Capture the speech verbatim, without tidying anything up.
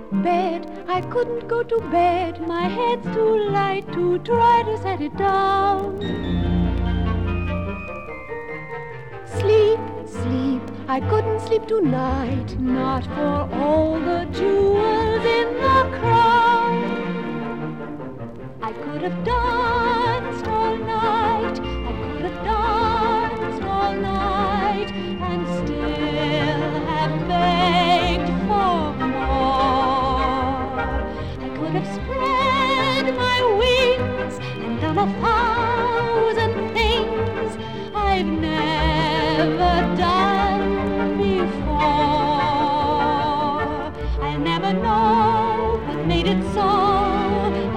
Bed, I couldn't go to bed. My head's too light to try to set it down. Sleep, sleep, I couldn't sleep tonight, not for all the jewels in the crown. I could have danced all night, I could have danced all night, and still have begged for more. I could have spread my wings and done a fine